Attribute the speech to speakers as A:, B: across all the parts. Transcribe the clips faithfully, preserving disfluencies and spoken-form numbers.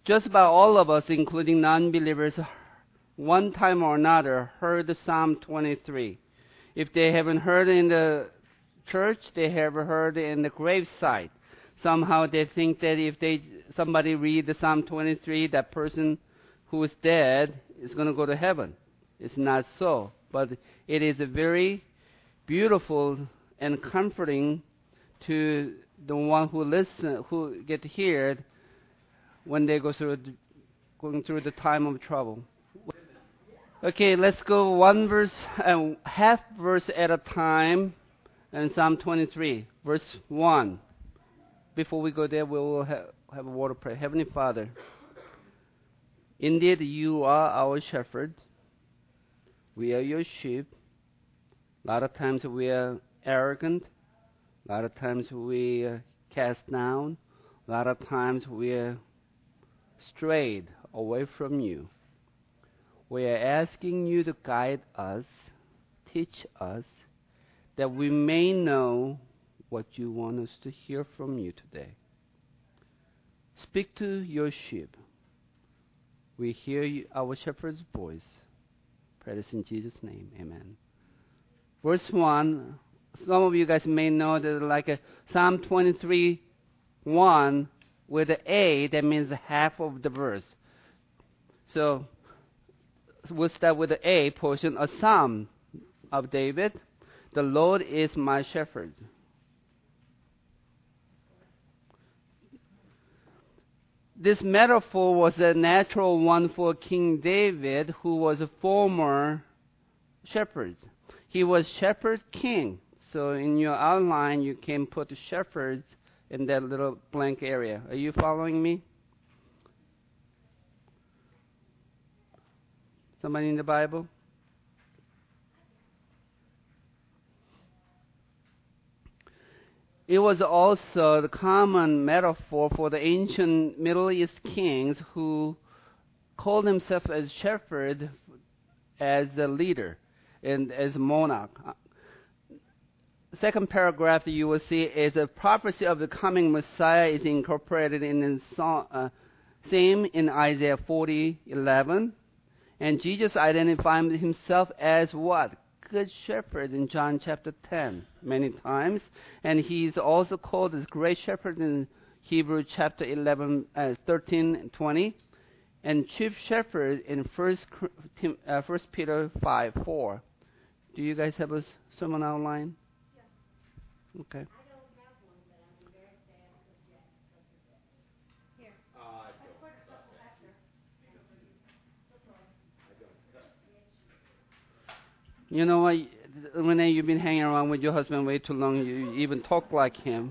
A: Just about all of us, including non-believers, one time or another heard Psalm twenty-three. If they haven't heard in the church, they have heard in the graveside. Somehow they think that if they somebody read the Psalm twenty-three, that person who is dead is going to go to heaven. It's not so, but it is a very beautiful and comforting to the one who listen, who get to hear it when they go through going through the time of trouble. Okay, let's go one verse, uh, half verse at a time, in Psalm twenty-three, verse one. Before we go there, we will have, have a word of prayer. Heavenly Father, indeed you are our shepherd. We are your sheep. A lot of times we are arrogant. A lot of times we are cast down. A lot of times we are strayed away from you. We are asking you to guide us, teach us, that we may know what you want us to hear from you today. Speak to your sheep. We hear you, our shepherd's voice. Pray this in Jesus' name. Amen. Verse one, some of you guys may know that like a Psalm twenty-three, one, with the A, that means half of the verse. So we'll start with the A portion, a Psalm of David. The Lord is my shepherd. This metaphor was a natural one for King David, who was a former shepherd. He was shepherd king. So in your outline, you can put shepherds in that little blank area. Are you following me? Somebody in the Bible? It was also the common metaphor for the ancient Middle East kings who called themselves as shepherd, as a leader and as a monarch. Second paragraph that you will see is a prophecy of the coming Messiah is incorporated in the song, uh, theme in Isaiah forty eleven, and Jesus identified himself as what? Good shepherd in John chapter ten many times, and he's also called as great shepherd in Hebrew chapter eleven, uh, thirteen and twenty, and chief shepherd in First uh, First Peter five four. Do you guys have a sermon outline? Yeah. Okay. I don't have one, but I'm very sad Here. Uh, I don't. You know what? Renee, you've been hanging around with your husband way too long. You even talk like him.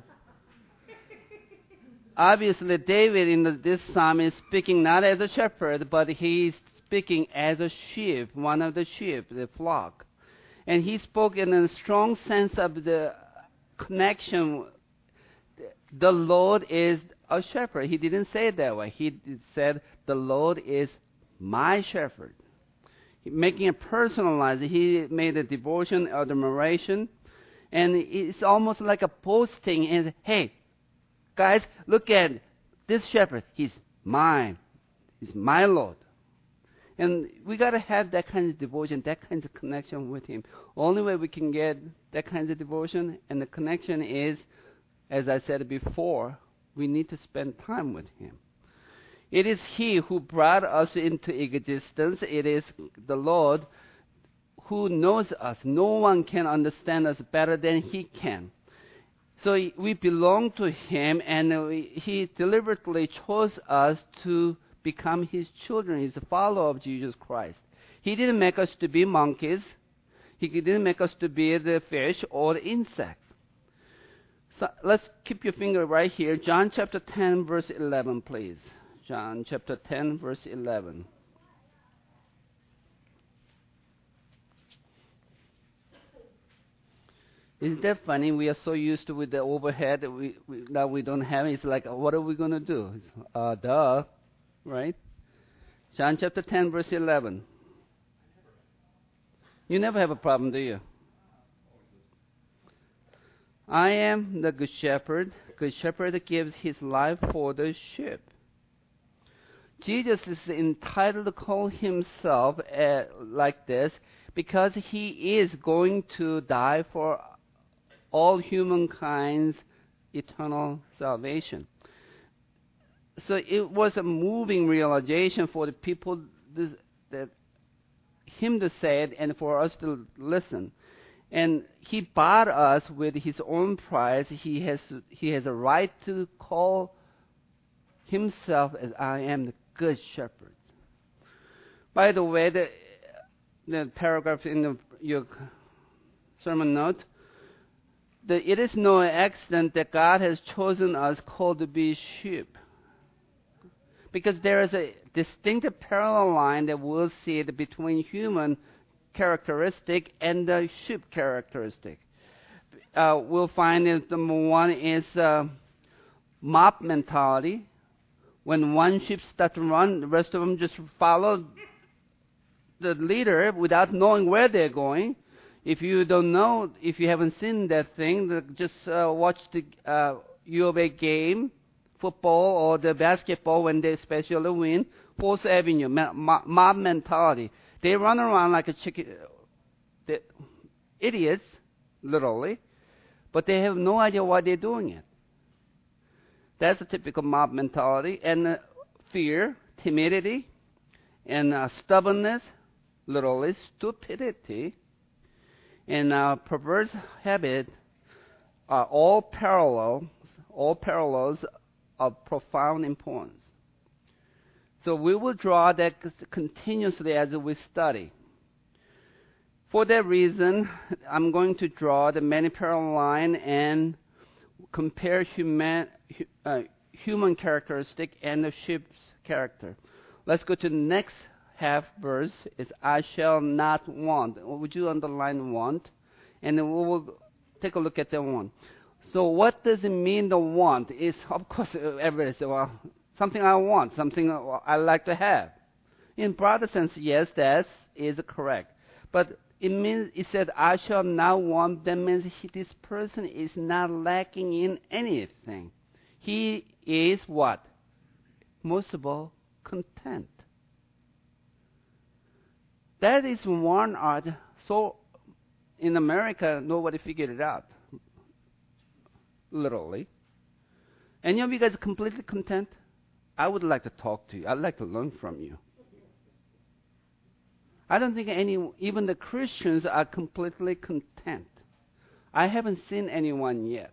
A: Obviously, David in the, this psalm is speaking not as a shepherd, but he's speaking as a sheep, one of the sheep, the flock. And he spoke in a strong sense of the connection. The Lord is a shepherd. He didn't say it that way. He said, the Lord is my shepherd. Making it personalized, he made a devotion, admiration, and it's almost like a boasting. And hey, guys, look at this shepherd. He's mine. He's my Lord. And we got to have that kind of devotion, that kind of connection with him. Only way we can get that kind of devotion and the connection is, as I said before, we need to spend time with him. It is he who brought us into existence. It is the Lord who knows us. No one can understand us better than he can. So we belong to him, and he deliberately chose us to become his children, his follower of Jesus Christ. He didn't make us to be monkeys. He didn't make us to be the fish or the insect. So let's keep your finger right here. John chapter ten, verse eleven, please. John chapter ten, verse eleven. Isn't that funny? We are so used to with the overhead that we, we, now we don't have it. It's like, what are we going to do? Uh, duh, right? John chapter ten, verse eleven. You never have a problem, do you? I am the good shepherd. Good shepherd gives his life for the sheep. Jesus is entitled to call himself uh, like this because he is going to die for all humankind's eternal salvation. So it was a moving realization for the people this, that him to say it and for us to listen. And he bought us with his own price. He has he has a right to call himself as I am the good shepherd. By the way, the, the paragraph in the, your sermon note, the, it is no accident that God has chosen us called to be sheep. Because there is a distinct parallel line that we'll see it between human characteristic and the sheep characteristic. Uh, we'll find that number one is uh, mob mentality. When one sheep starts to run, the rest of them just follow the leader without knowing where they're going. If you don't know, if you haven't seen that thing, just uh, watch the uh, U of A game, football or the basketball when they especially win. Fourth Avenue, mob mentality. They run around like a chicken, they're idiots, literally, but they have no idea why they're doing it. That's a typical mob mentality. And uh, fear, timidity, and uh, stubbornness, literally stupidity, and uh, perverse habit are all parallels, all parallels of profound importance. So we will draw that continuously as we study. For that reason, I'm going to draw the many parallel line and compare human, uh, human characteristic and the sheep's character. Let's go to the next half verse. It's I shall not want. Would you underline want? And then we will take a look at that one. So what does it mean, the want? Is, of course, everybody says, well, something I want, something I like to have. In broader sense, yes, that is correct. But it means, it said, I shall not want. That means he, this person is not lacking in anything. He is what? Most of all, content. That is one art. So in America, nobody figured it out. Literally. Any of you guys completely content? I would like to talk to you. I'd like to learn from you. I don't think any, even the Christians are completely content. I haven't seen anyone yet.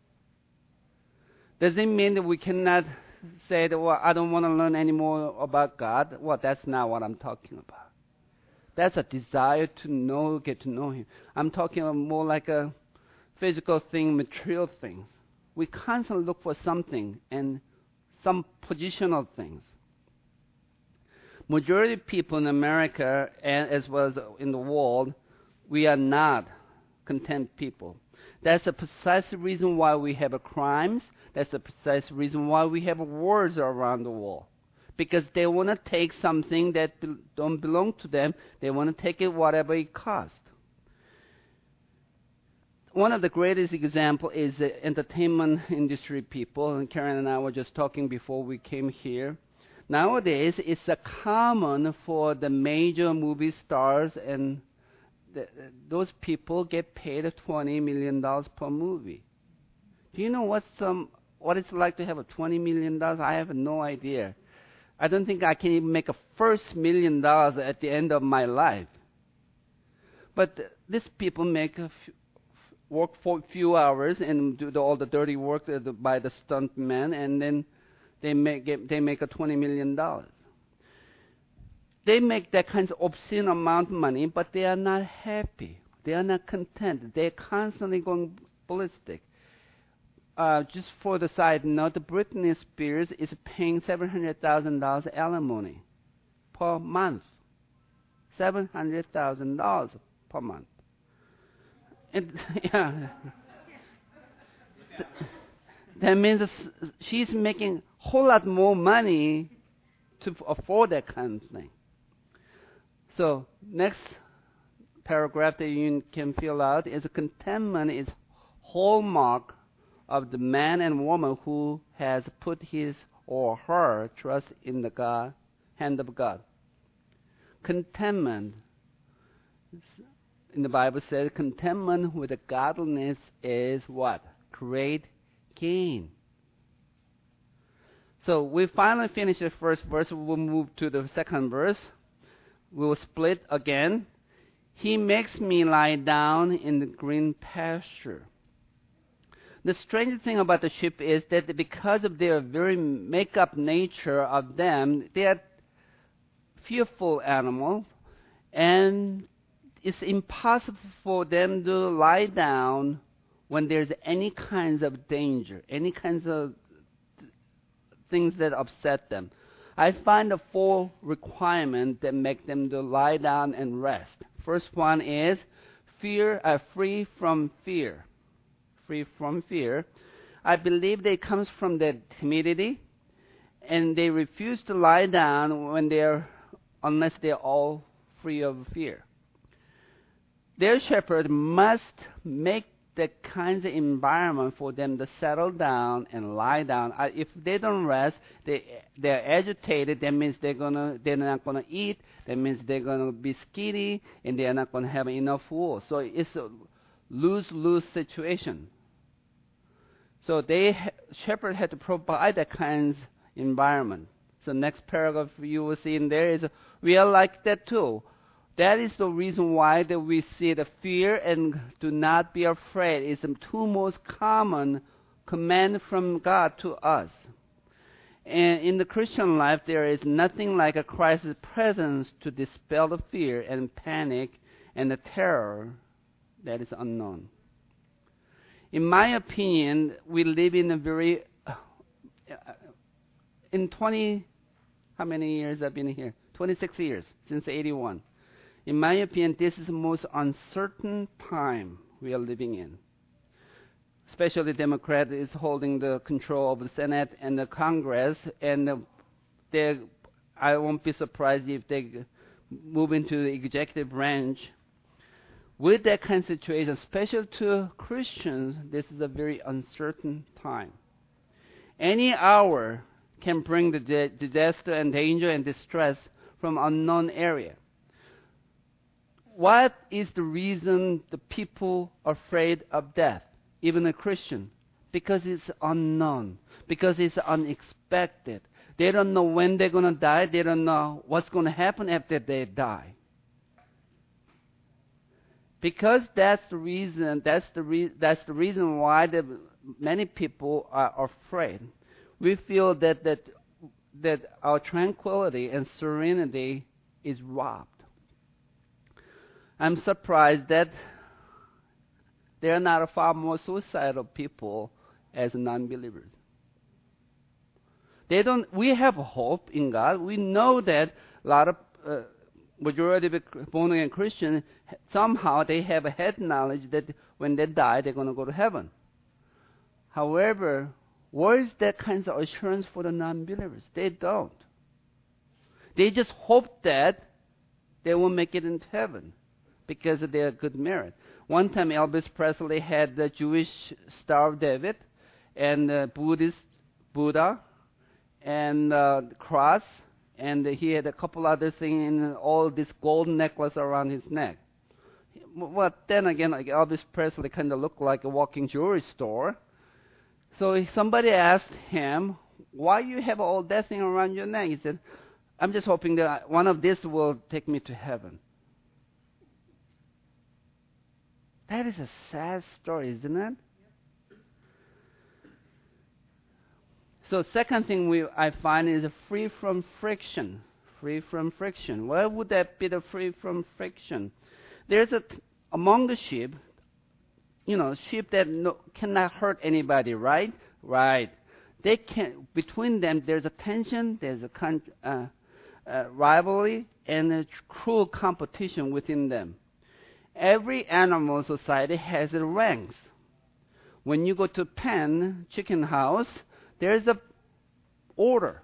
A: Does it mean that we cannot say that, well, I don't want to learn any more about God? Well, that's not what I'm talking about. That's a desire to know, get to know Him. I'm talking more like a physical thing, material things. We constantly look for something and some positional things. Majority of people in America, and as well as in the world, we are not content people. That's the precise reason why we have crimes. That's the precise reason why we have wars around the world. Because they want to take something that be- don't belong to them. They want to take it whatever it costs. One of the greatest examples is the entertainment industry people. And Karen and I were just talking before we came here. Nowadays, it's a common for the major movie stars and the, those people get paid twenty million dollars per movie. Do you know what some what it's like to have a twenty million dollars? I have no idea. I don't think I can even make a first million dollars at the end of my life. But uh, these people make a few, work for a few hours and do the, all the dirty work uh, the, by the stunt men, and then they make get, they make a twenty million dollars. They make that kind of obscene amount of money, but they are not happy. They are not content. They're constantly going ballistic. Uh, just for the side note, Britney Spears is paying seven hundred thousand dollars alimony per month. seven hundred thousand dollars per month. And, yeah. That means she's making a whole lot more money to afford that kind of thing. So, next paragraph that you can fill out is contentment is hallmark of the man and woman who has put his or her trust in the God hand of God. Contentment, in the Bible says, contentment with the godliness is what? Great gain. So we finally finish the first verse. We'll move to the second verse. We'll split again. He makes me lie down in the green pasture. The strange thing about the sheep is that because of their very make-up nature of them, they are fearful animals, and it's impossible for them to lie down when there's any kinds of danger, any kinds of things that upset them. I find the four requirements that make them to lie down and rest. First one is fear, uh, free from fear. Free from fear. I believe that it comes from their timidity, and they refuse to lie down when they're, unless they're all free of fear. Their shepherd must make the kinds of environment for them to settle down and lie down. Uh, if they don't rest, they they're agitated. That means they're gonna they're not gonna eat. That means they're gonna be skinny, and they're not gonna have enough wool. So it's a lose-lose situation. So they shepherd had to provide that kind of environment. So next paragraph you will see in there is we are like that too. That is the reason why that we see the fear and do not be afraid is the two most common command from God to us. And in the Christian life, there is nothing like a Christ's presence to dispel the fear and panic and the terror that is unknown. In my opinion, we live in a very, uh, in twenty, how many years I've been here? twenty-six years, since eighty-one. In my opinion, this is the most uncertain time we are living in. Especially Democrat is holding the control of the Senate and the Congress, and they, I won't be surprised if they move into the executive branch. With that kind of situation, especially to Christians, this is a very uncertain time. Any hour can bring the di- disaster and danger and distress from unknown area. What is the reason the people are afraid of death, even a Christian? Because it's unknown, because it's unexpected. They don't know when they're going to die. They don't know what's going to happen after they die. Because that's the reason. That's the re- That's the reason why the, many people are afraid. We feel that that that our tranquility and serenity is robbed. I'm surprised that there are not far more suicidal people as non-believers. They don't. We have hope in God. We know that a lot of uh, majority of born-again Christians somehow they have a head knowledge that when they die they're going to go to heaven. However, where is that kind of assurance for the non-believers? They don't. They just hope that they will make it into heaven because of their good merit. One time Elvis Presley had the Jewish Star of David and the Buddhist Buddha and uh, cross, and he had a couple other things and all this gold necklace around his neck. Well, then again, like Elvis Presley kind of looked like a walking jewelry store. So somebody asked him, why you have all that thing around your neck? He said, I'm just hoping that one of these will take me to heaven. That is a sad story, isn't it? So second thing we I find is free from friction. Free from friction. Why would that be the free from friction? There's a, among the sheep, you know, sheep that no, cannot hurt anybody, right? Right. They can, between them, there's a tension, there's a con, uh, uh, rivalry, and a cruel competition within them. Every animal society has its ranks. When you go to pen, chicken house, there's a order.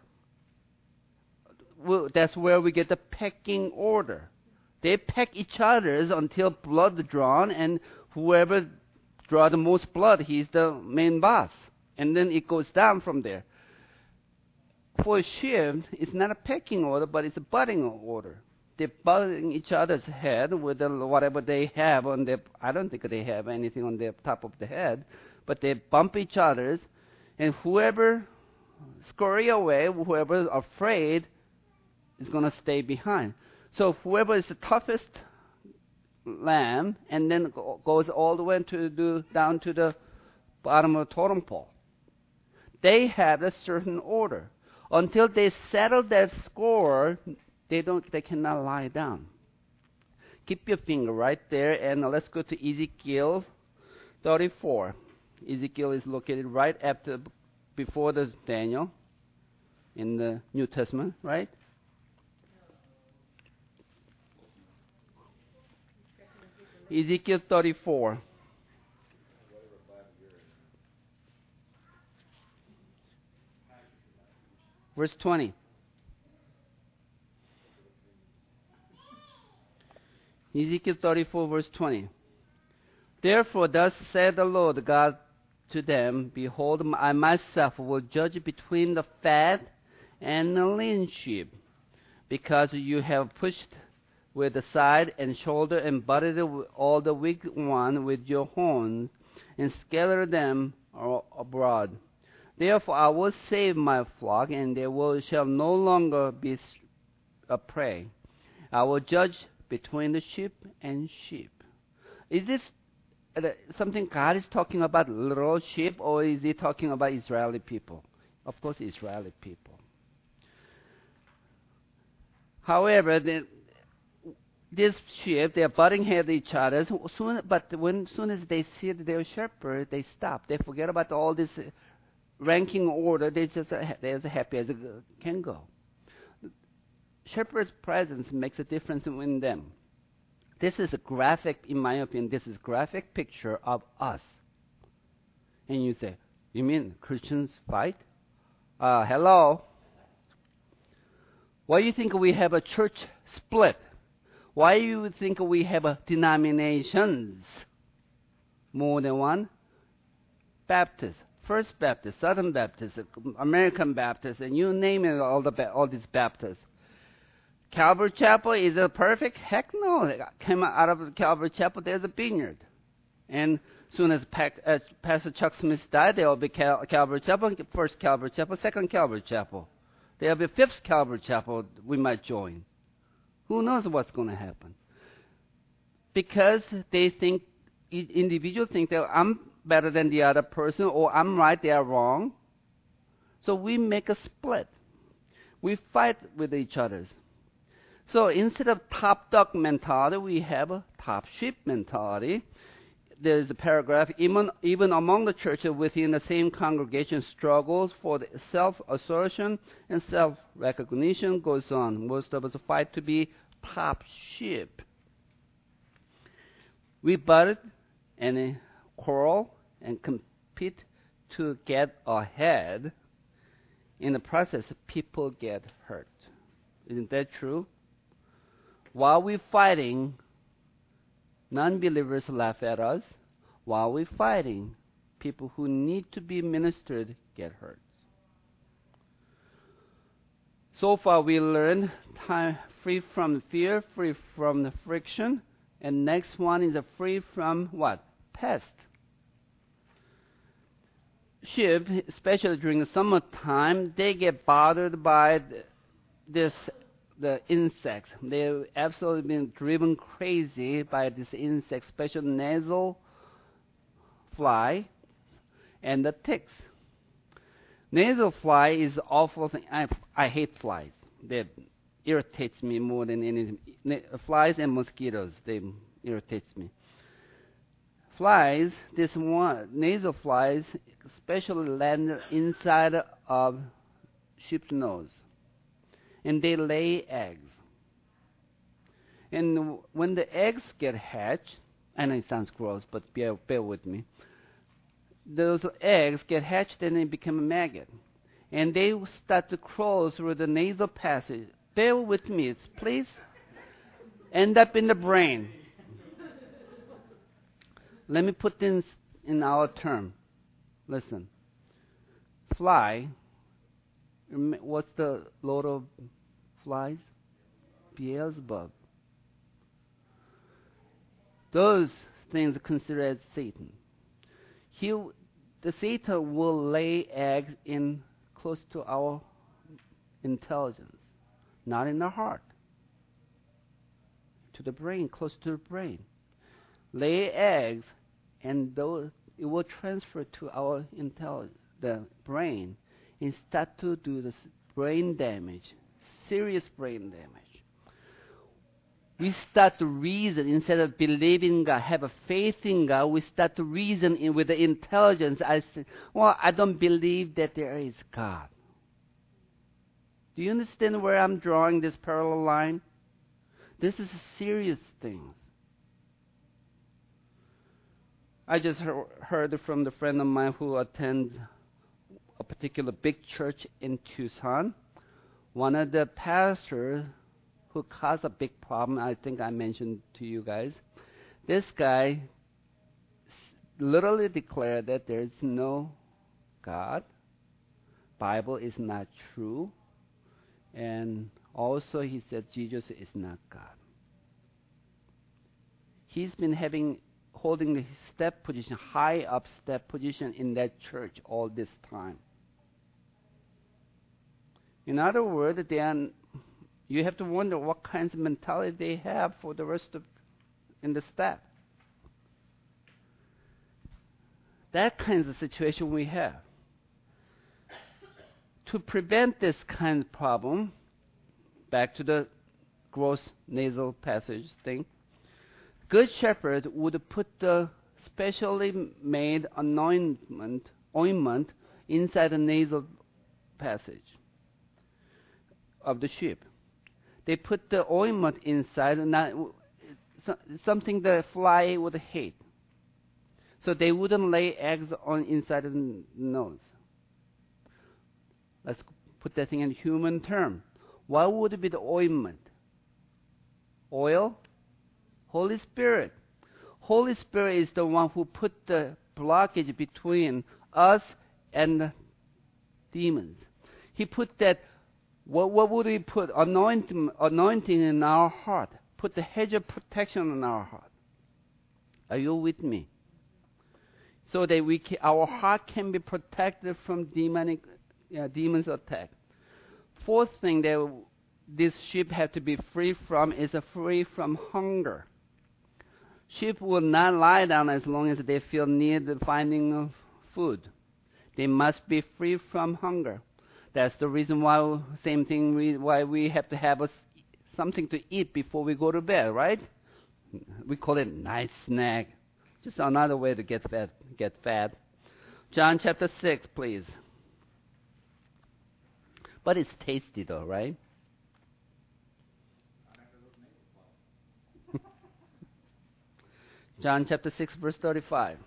A: Well, that's where we get the pecking order. They peck each other's until blood drawn, and whoever draw the most blood, he's the main boss. And then it goes down from there. for a sheep, it's not a pecking order, but it's a butting order. They're butting each other's head with the, whatever they have on their. I don't think they have anything on their top of the head, but they bump each other's, and whoever scurry away, whoever is afraid, is going to stay behind. So whoever is the toughest lamb, and then go, goes all the way to do, down to the bottom of the totem pole. They have a certain order. Until they settle that score, they don't. They cannot lie down. Keep your finger right there, and let's go to Ezekiel thirty-four. Ezekiel is located right after, before the Daniel in the New Testament, right? Ezekiel thirty-four. Verse twenty. Ezekiel thirty-four, verse twenty. Therefore, thus said the Lord God to them, Behold, I myself will judge between the fat and the lean sheep, because you have pushed with the side and shoulder and butted all the weak one with your horns, and scattered them abroad. Therefore I will save my flock, and they will shall no longer be a prey. I will judge between the sheep and sheep. Is this something God is talking about, literal sheep, or is he talking about Israeli people? Of course, Israeli people. However, the, these sheep, they are butting heads each other. Soon, but when soon as they see their shepherd, they stop. They forget about all this ranking order. They just they're as happy as it can go. Shepherd's presence makes a difference in them. This is a graphic, in my opinion, this is a graphic picture of us. And you say, you mean Christians fight? Uh, hello? Why do you think we have a church split? Why do you think we have a denominations? More than one? Baptist, First Baptist, Southern Baptist, American Baptist, and you name it, all, the, all these Baptists. Calvary Chapel, is it perfect? Heck no. It came out of Calvary Chapel, there's a vineyard. And soon as, as Pastor Chuck Smith died, there will be Cal- Calvary Chapel, first Calvary Chapel, second Calvary Chapel. There will be fifth Calvary Chapel we might join. Who knows what's going to happen? Because they think, individuals think that I'm better than the other person, or I'm right, they are wrong. So we make a split. We fight with each other. So instead of top dog mentality, we have a top sheep mentality. There's a paragraph, even, even among the churches within the same congregation, struggles for the self-assertion and self-recognition goes on. Most of us fight to be top sheep. We butt and quarrel and compete to get ahead. In the process, people get hurt. Isn't that true? While we're fighting, non-believers laugh at us. While we're fighting, people who need to be ministered get hurt. So far, we learned time free from fear, free from the friction, and next one is a free from what? Pest. Sheep, especially during the summertime, they get bothered by this. The insects. They've absolutely been driven crazy by this insect, especially nasal fly and the ticks. Nasal fly is awful thing. I, I hate flies. They irritates me more than anything. Flies and mosquitoes, they irritates me. Flies, this one, nasal flies, especially land inside of sheep's nose. And they lay eggs. And when the eggs get hatched, I know it sounds gross, but bear, bear with me. Those eggs get hatched and they become a maggot. And they start to crawl through the nasal passage. Bear with me, please. End up in the brain. Let me put this in our term. Listen. Fly What's the lord of flies? Beelzebub. Those things are considered as Satan. He, the Satan will lay eggs in close to our intelligence, not in the heart, to the brain, close to the brain. Lay eggs, and those it will transfer to our intelligence, the brain, and start to do this brain damage, serious brain damage. We start to reason instead of believing God, have a faith in God. We start to reason in, with the intelligence. I say, well, I don't believe that there is God. Do you understand where I'm drawing this parallel line? This is serious things. I just he- heard from the friend of mine who attends a particular big church in Tucson. One of the pastors who caused a big problem, I think I mentioned to you guys. This guy literally declared that there is no God. Bible is not true. And also he said Jesus is not God. He's been having holding the step position, high up step position in that church all this time. In other words, they are, you have to wonder what kinds of mentality they have for the rest of in the staff. That kind of situation we have. To prevent this kind of problem, back to the gross nasal passage thing, Good Shepherd would put the specially made anointment ointment inside the nasal passage of the sheep. They put the ointment inside, not something the fly would hate. So they wouldn't lay eggs on inside the nose. Let's put that thing in human term. What would be the ointment? Oil? Holy Spirit. Holy Spirit is the one who put the blockage between us and the demons. He put that, what, what would he put? Anointing, anointing in our heart. Put the hedge of protection in our heart. Are you with me? So that we can, our heart can be protected from demonic uh, demons' attack. Fourth thing that this sheep have to be free from is a free from hunger. Sheep will not lie down as long as they feel near the finding of food. They must be free from hunger. That's the reason why, same thing, we, why we have to have a, something to eat before we go to bed, right? We call it nice snack. Just another way to get fat. Get fat. John chapter six, please. But it's tasty though, right? John chapter six, verse thirty-five.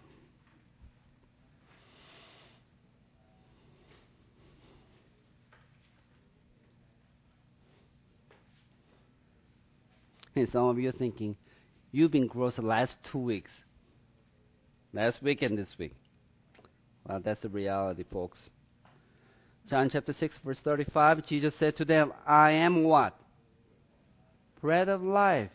A: And some of you are thinking, you've been gross the last two weeks. Last week and this week. Well, that's the reality, folks. John chapter six, verse thirty-five, Jesus said to them, I am what? Bread of life.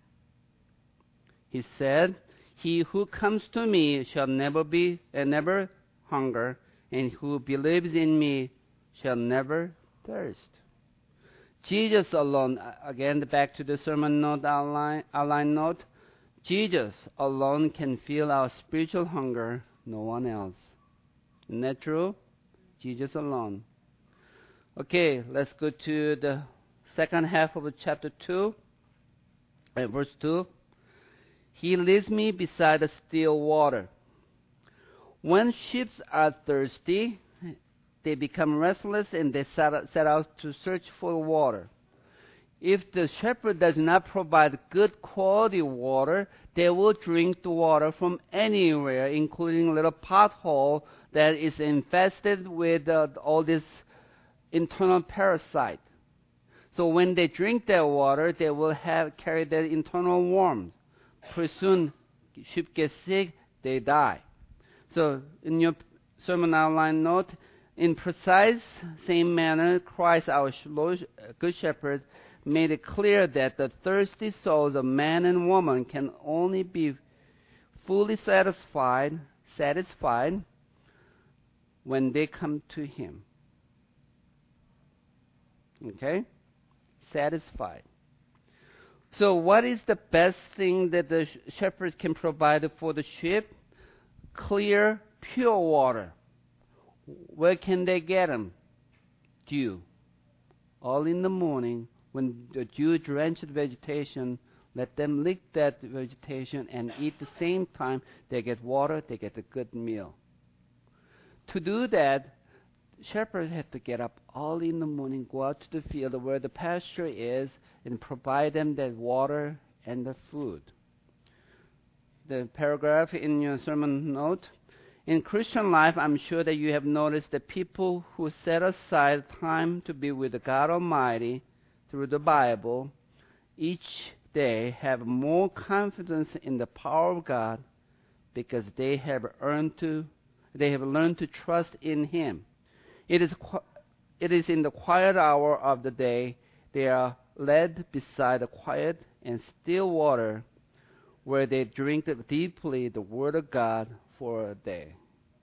A: He said, he who comes to me shall never be and never hunger, and who believes in me shall never thirst. Jesus alone, again back to the sermon note outline, outline note, Jesus alone can fill our spiritual hunger, no one else. Isn't that true? Jesus alone. Okay, let's go to the second half of chapter two, uh, verse two. He leads me beside the still water. When sheep are thirsty, they become restless and they set out to search for water. If the shepherd does not provide good quality water, they will drink the water from anywhere, including a little pothole that is infested with uh, all this internal parasite. So when they drink that water, they will have carry their internal worms. Pretty soon, sheep get sick, they die. So in your sermon outline note, In precise same manner, Christ, our Lord, Good Shepherd, made it clear that the thirsty souls of man and woman can only be fully satisfied, satisfied when they come to Him. Okay? Satisfied. So what is the best thing that the shepherd can provide for the sheep? Clear, pure water. Where can they get them? Dew. All in the morning, when the dew-drenched vegetation, let them lick that vegetation and eat the same time. They get water, they get a good meal. To do that, shepherds had to get up early in the morning, go out to the field where the pasture is, and provide them that water and the food. The paragraph in your sermon note. In Christian life, I'm sure that you have noticed that people who set aside time to be with God Almighty through the Bible each day have more confidence in the power of God because they have earned to, they have learned to trust in Him. It is, it is in the quiet hour of the day they are led beside the quiet and still water where they drink deeply the Word of God for a day.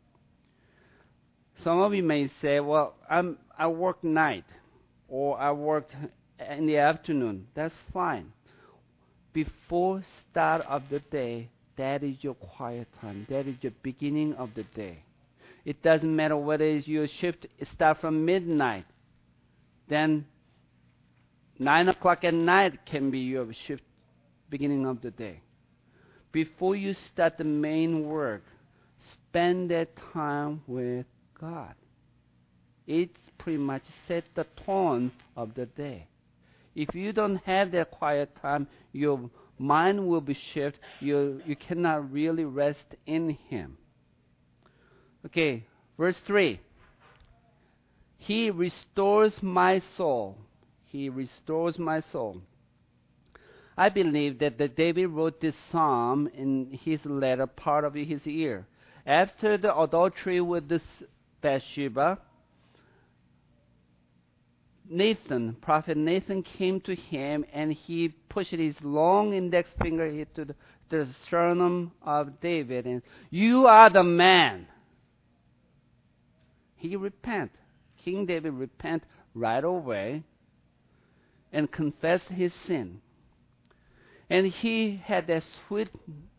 A: Some of you may say, well, I'm, I work night or I work in the afternoon. That's fine. Before start of the day, that is your quiet time. That is your beginning of the day. It doesn't matter whether your shift start from midnight. Then nine o'clock at night can be your shift beginning of the day. Before you start the main work, spend that time with God. It's pretty much set the tone of the day. If you don't have that quiet time, your mind will be shifted. You, you cannot really rest in Him. Okay, verse three. He restores my soul. He restores my soul. I believe that the David wrote this psalm in his latter part of his year. After the adultery with this Bathsheba, Nathan, prophet Nathan came to him and he pushed his long index finger into the, the sternum of David and, "You are the man." He repent. King David repent right away and confessed his sin. And he had that sweet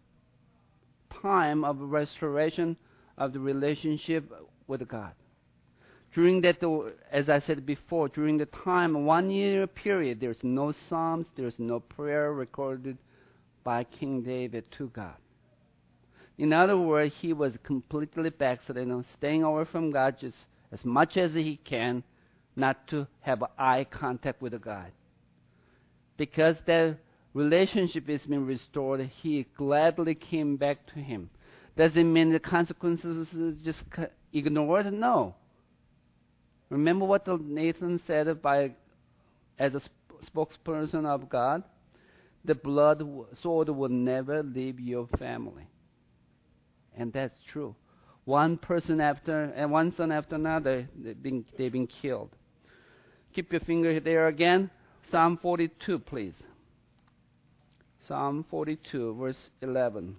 A: time of restoration of the relationship with God. During that, as I said before, during the time, one year period, there's no psalms, there's no prayer recorded by King David to God. In other words, he was completely backslidden, you know, staying away from God just as much as he can, not to have eye contact with God. Because that relationship has been restored, he gladly came back to Him. Does it mean the consequences just ignored? No. Remember what Nathan said by, as a spokesperson of God? The blood sword will never leave your family. And that's true. One person after, and one son after another, they've been, they've been killed. Keep your finger there again. Psalm forty-two, please. Psalm forty-two, verse eleven.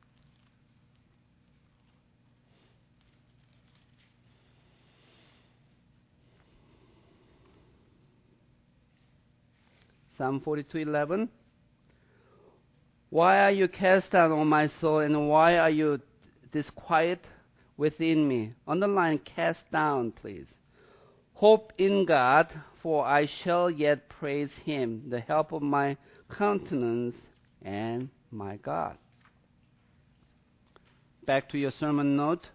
A: Psalm forty-two, eleven. Why are you cast down, O my soul, and why are you disquiet within me? Underline cast down, please. Hope in God, for I shall yet praise Him, the help of my countenance and my God. Back to your sermon note.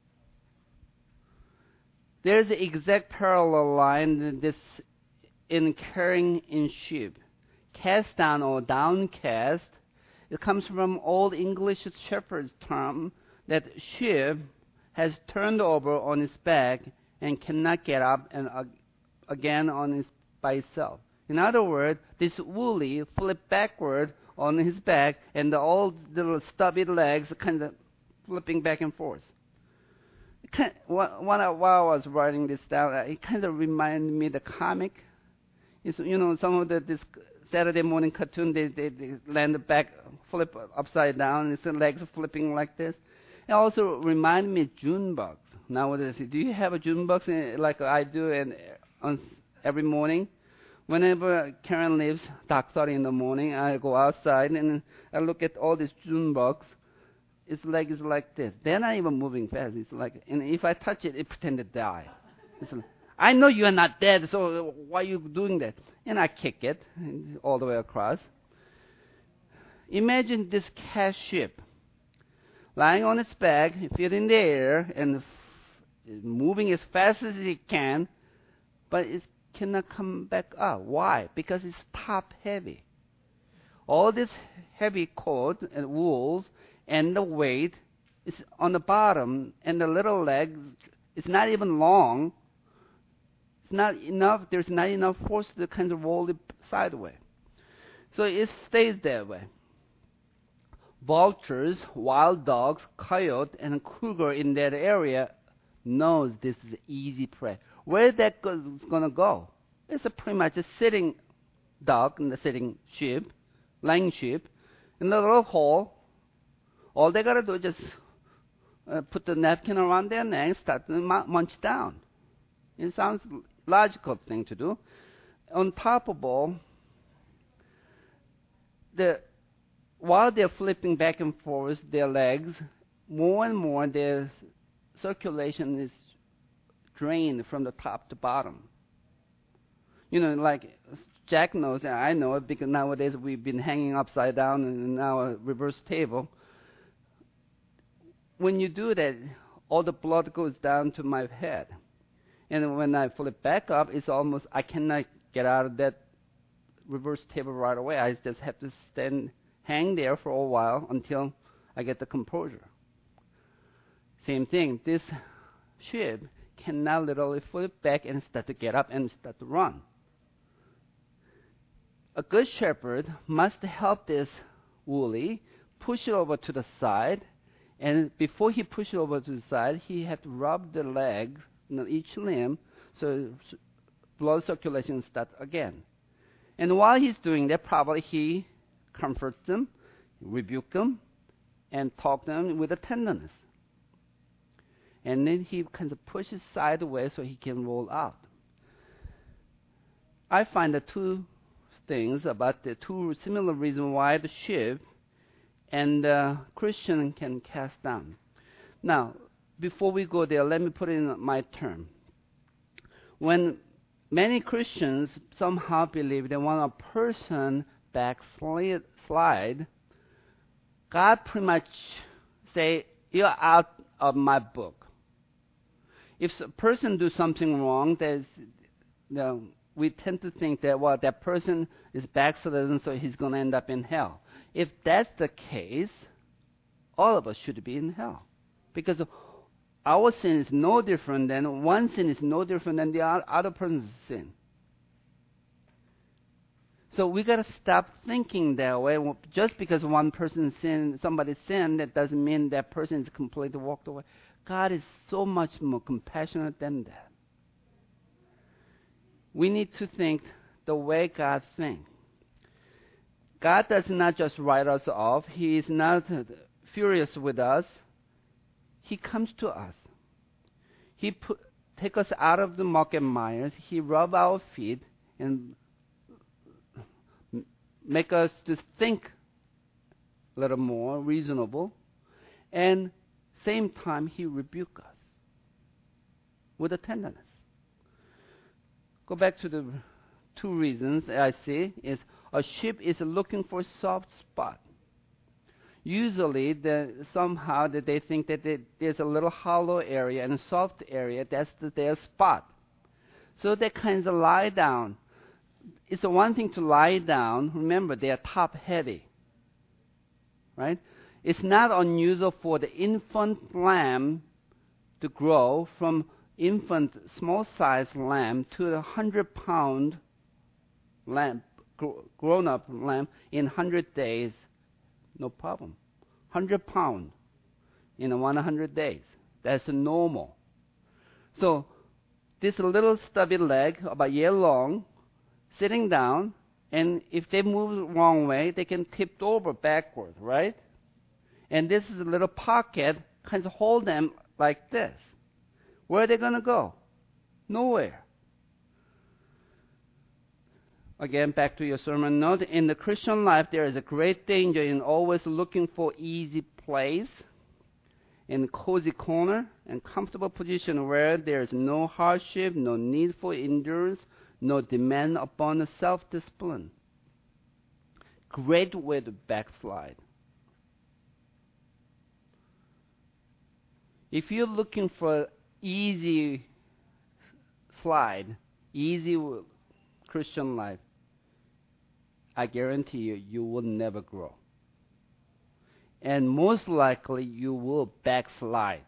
A: There's an exact parallel line in this in caring in sheep. Cast down or downcast, it comes from Old English shepherd's term that sheep has turned over on its back and cannot get up and uh, again on its, by itself. In other words, this woolly flipped backward on his back and the old little stubby legs kind of flipping back and forth. Kind while while I was writing this down, uh, it kind of reminded me the comic. It's, you know, some of the this Saturday morning cartoon, they, they, they land back, flip upside down, and its legs flipping like this. It also reminded me of June bugs. Nowadays, do you have a June bugs uh, like I do and on s- every morning? Whenever Karen leaves, dark thirty in the morning, I go outside and I look at all these June bugs. Its leg is like this. They're not even moving fast. It's like, and if I touch it, it pretend to die. It's like, I know you are not dead, so why are you doing that? And I kick it all the way across. Imagine this cat ship lying on its back, feet in the air, and f- moving as fast as it can, but it cannot come back up. Why? Because it's top heavy. All this heavy coat and wools and the weight is on the bottom, and the little legs is not even long. It's not enough. There's not enough force to kind of roll it sideways. So it stays that way. Vultures, wild dogs, coyote, and cougar in that area knows this is easy prey. Where that goes, going to go? It's a pretty much a sitting dog and the sitting sheep, lying sheep, in the little hole. All they got to do is just uh, put the napkin around their neck, start to munch down. It sounds logical thing to do. On top of all, the while they're flipping back and forth their legs, more and more their circulation is drained from the top to bottom. You know, like Jack knows, and I know it because nowadays we've been hanging upside down in now a reverse table. When you do that, all the blood goes down to my head. And when I flip back up, it's almost, I cannot get out of that reverse table right away. I just have to stand, hang there for a while until I get the composure. Same thing, this sheep can now literally flip back and start to get up and start to run. A good shepherd must help this woolly, push it over to the side, and before he pushes it over to the side, he has to rub the legs, you know, each limb, so blood circulation starts again. And while he's doing that, probably he comforts them, rebukes them, and talks them with a tenderness. And then he kind of pushes sideways so he can roll out. I find the two things about the two similar reasons why the sheep and the Christian can cast down. Now, before we go there, let me put in my term. When many Christians somehow believe that when a person backslide, God pretty much say, you're out of my book. If a person do something wrong, there's, you know, we tend to think that, well, that person is backslidden, so he's going to end up in hell. If that's the case, all of us should be in hell. Because our sin is no different than, one sin is no different than the other person's sin. So we got to stop thinking that way. Just because one person sinned, somebody sinned, that doesn't mean that person is completely walked away. God is so much more compassionate than that. We need to think the way God thinks. God does not just write us off. He is not furious with us. He comes to us. He put, take us out of the muck and mire. He rub our feet and make us to think a little more reasonable. And same time, he rebuke us with a tenderness. Go back to the two reasons I see is a sheep is looking for a soft spot. Usually, the, somehow that they think that they, there's a little hollow area and a soft area, that's the, their spot. So they kind of lie down. It's a one thing to lie down. Remember, they are top heavy. Right? It's not unusual for the infant lamb to grow from infant small-sized lamb to a hundred-pound lamb, grown-up lamb in one hundred days. No problem. one hundred pounds in one hundred days. That's normal. So this little stubby leg, about a year long, sitting down, and if they move the wrong way, they can tip over backward, right? And this is a little pocket, kind of hold them like this. Where are they going to go? Nowhere. Again, back to your sermon note. In the Christian life, there is a great danger in always looking for easy place, in cozy corner, and comfortable position where there is no hardship, no need for endurance, no demand upon self-discipline. Great way to backslide. If you're looking for easy slide, easy Christian life, I guarantee you, you will never grow. And most likely, you will backslide.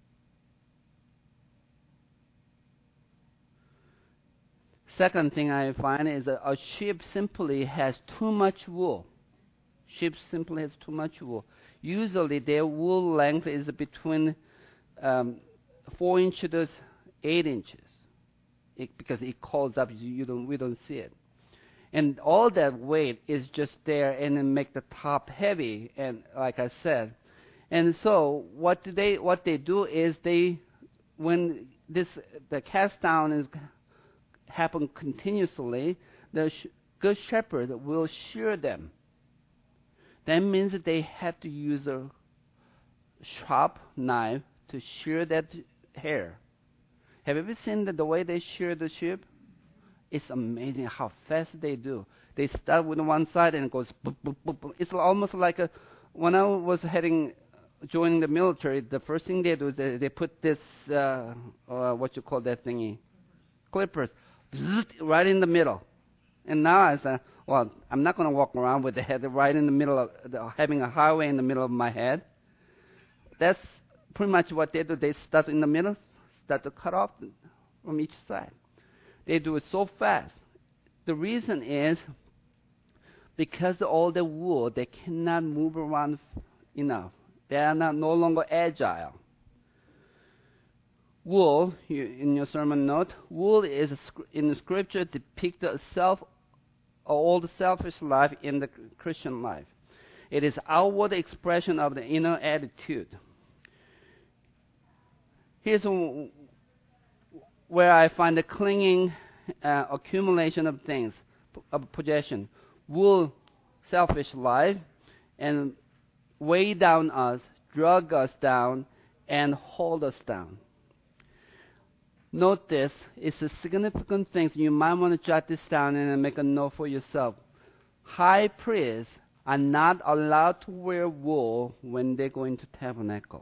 A: Second thing I find is that a sheep simply has too much wool. Sheep simply has too much wool. Usually, their wool length is between um, four inches to eight inches, it, because it calls up. You don't, we don't see it. And all that weight is just there and then make the top heavy, and like I said. And so what do they what they do is they when this the cast down is happen continuously, the sh- good shepherd will shear them. That means that they have to use a sharp knife to shear that hair. Have you ever seen the, the way they shear the sheep? It's amazing how fast they do. They start with one side and it goes boop, boop, boop, boop. It's almost like a, when I was heading, joining the military, the first thing they do is they, they put this, uh, uh, what you call that thingy? Clippers. Right in the middle. And now I said, well, I'm not going to walk around with the head right in the middle of, the, having a highway in the middle of my head. That's pretty much what they do. They start in the middle, start to cut off from each side. They do it so fast. The reason is because all the wool, they cannot move around enough. They are not no longer agile. Wool, in your sermon note, wool is in the scripture depict the self, all the selfish life in the Christian life. It is outward expression of the inner attitude. Here's where I find the clinging uh, accumulation of things, of possession. Wool, selfish life, and weigh down us, drag us down, and hold us down. Note this, it's a significant thing. You might want to jot this down and make a note for yourself. High priests are not allowed to wear wool when they go into tabernacle.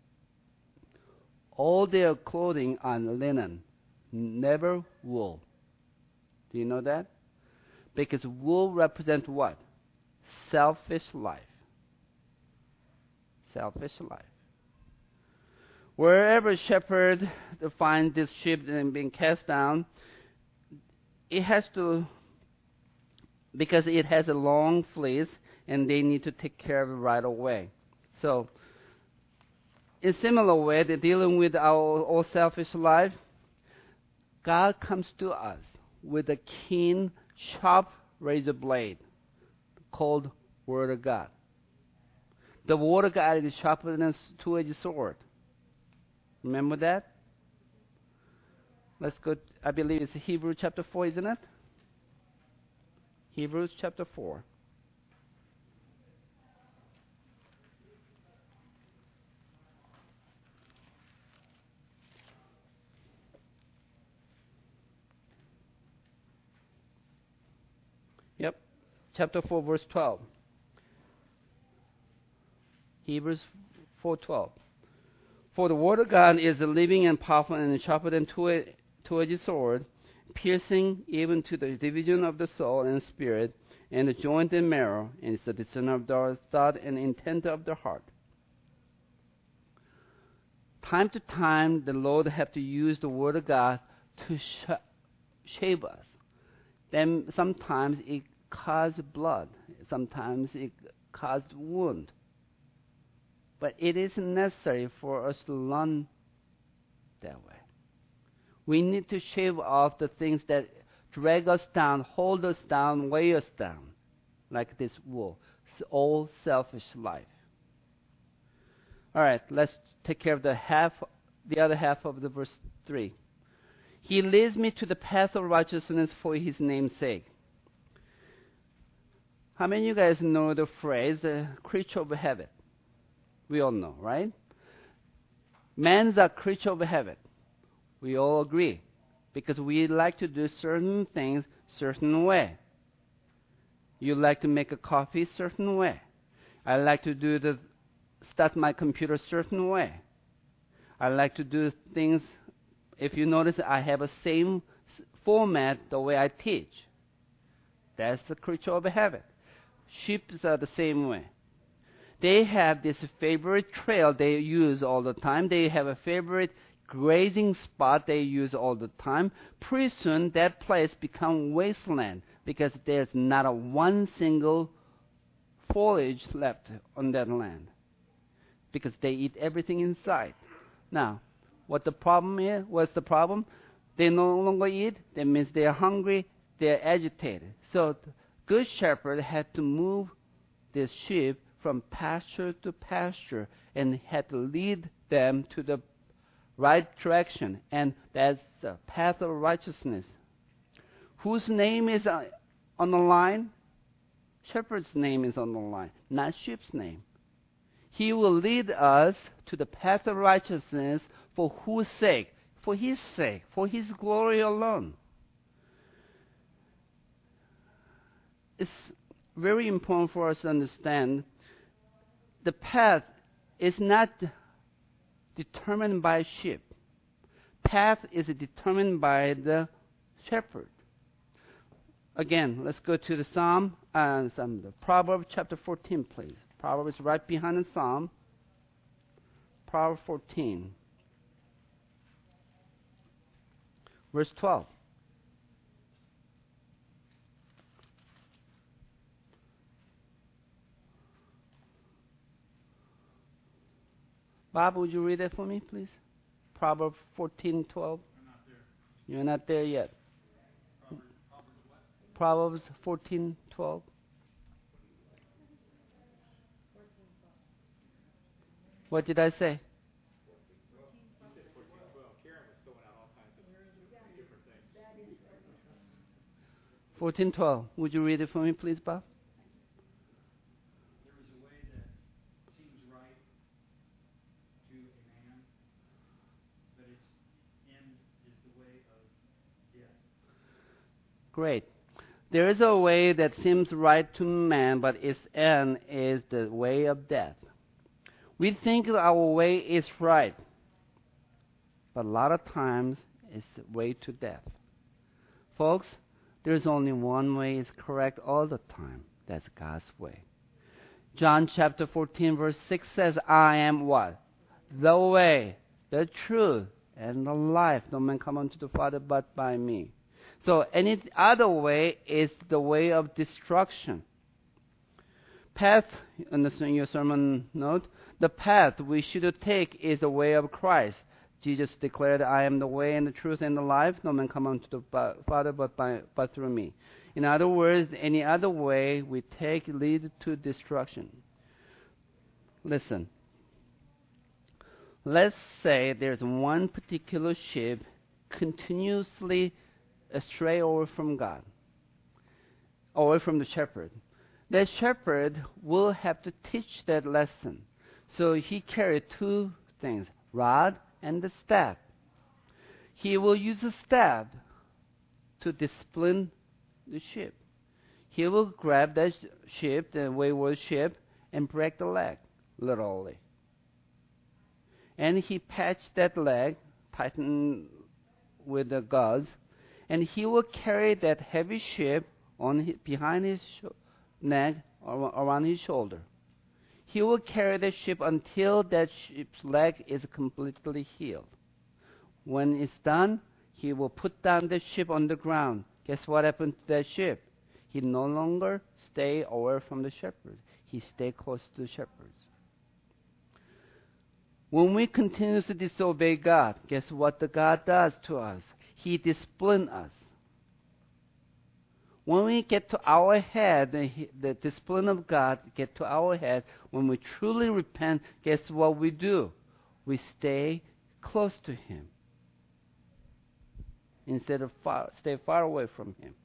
A: All their clothing are linen, never wool. Do you know that? Because wool represents what? Selfish life. Selfish life. Wherever shepherd finds this sheep being cast down, it has to, because it has a long fleece, and they need to take care of it right away. So, in similar way, they're dealing with our own selfish life. God comes to us with a keen, sharp razor blade called Word of God. The Word of God is sharper than a two-edged sword. Remember that? Let's go. I believe it's Hebrews chapter four, isn't it? Hebrews chapter four. Yep. Chapter four, verse twelve. Hebrews four twelve. For the word of God is a living and powerful and sharper than two two-edged sword, piercing even to the division of the soul and spirit, and the joint and marrow, and it's the discerner of the thought and intent of the heart. Time to time, the Lord have to use the word of God to sh- shape us. Then sometimes it causes blood. Sometimes it causes wound. But it isn't necessary for us to learn that way. We need to shave off the things that drag us down, hold us down, weigh us down, like this wool. It's all selfish life. All right, let's take care of the half, the other half of the verse three. He leads me to the path of righteousness for his name's sake. How many of you guys know the phrase, the creature of habit? We all know, right? Man's a creature of habit. We all agree. Because we like to do certain things certain way. You like to make a coffee certain way. I like to do the start my computer certain way. I like to do things. If you notice, I have a same format the way I teach. That's the creature of habit. Sheep are the same way. They have this favorite trail they use all the time. They have a favorite grazing spot they use all the time. Pretty soon that place becomes wasteland because there's not a one single foliage left on that land because they eat everything inside. Now, what the problem is? What's the problem? They no longer eat. That means they are hungry. They are agitated. So the good shepherd had to move this sheep from pasture to pasture and had to lead them to the right direction, and that's the path of righteousness. Whose name is on the line? Shepherd's name is on the line, not sheep's name. He will lead us to the path of righteousness for whose sake? For his sake, for his glory alone. It's very important for us to understand the path is not determined by sheep. Path is determined by the shepherd. Again, let's go to the Psalm, uh, some, the Proverbs chapter fourteen, please. Proverbs right behind the Psalm. Proverbs fourteen, verse twelve. Bob, would you read that for me, please? Proverbs fourteen twelve. I'm not there. You're not there yet. Proverbs, Proverbs fourteen twelve. What did I say? fourteen twelve. Would you read it for me, please, Bob?
B: There is a way that seems right to a man, but its end is the way of death.
A: Great. There is a way that seems right to man, but its end is the way of death. We think our way is right, but a lot of times it's the way to death. Folks, there's only one way is correct all the time. That's God's way. John chapter fourteen verse six says, I am what? The way, the truth, and the life. No man come unto the Father but by me. So any other way is the way of destruction. Path, in your sermon note, the path we should take is the way of Christ. Jesus declared, I am the way and the truth and the life. No man come unto the Father but, by, but through me. In other words, any other way we take leads to destruction. Listen. Let's say there's one particular sheep continuously astray away from God, away from the shepherd. That shepherd will have to teach that lesson. So he carried two things, rod and the staff. He will use the staff to discipline the sheep. He will grab that sheep, the wayward sheep, and break the leg, literally. And he patched that leg, tightened with the gauze, and he will carry that heavy sheep on his, behind his sh- neck or around his shoulder. He will carry the sheep until that sheep's leg is completely healed. When it's done, he will put down the sheep on the ground. Guess what happened to that sheep? He no longer stay away from the shepherd. He stay close to the shepherds. When we continuously disobey God, guess what the God does to us? He disciplines us. When we get to our head, the, the discipline of God get to our head, when we truly repent, guess what we do? We stay close to Him instead of far, stay far away from Him.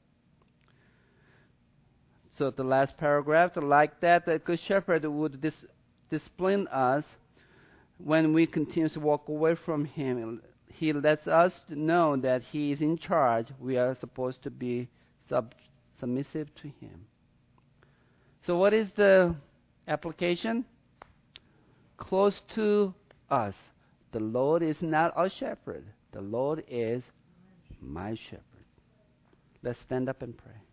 A: So the last paragraph, like that, the Good Shepherd would dis- discipline us when we continue to walk away from Him. He lets us know that He is in charge. We are supposed to be sub- submissive to Him. So what is the application? Close to us. The Lord is not our shepherd. The Lord is my shepherd. Let's stand up and pray.